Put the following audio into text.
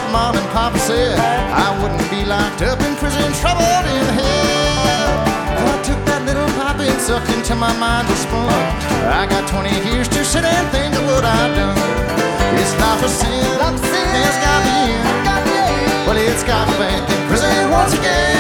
Mom and Papa said I wouldn't be locked up in prison, troubled in hell. Well, I took that little pipe and sucked into my mind a spun. I got 20 years to sit and think of what I've done. This life of sin has got me in. Well, it's got me back in prison once again.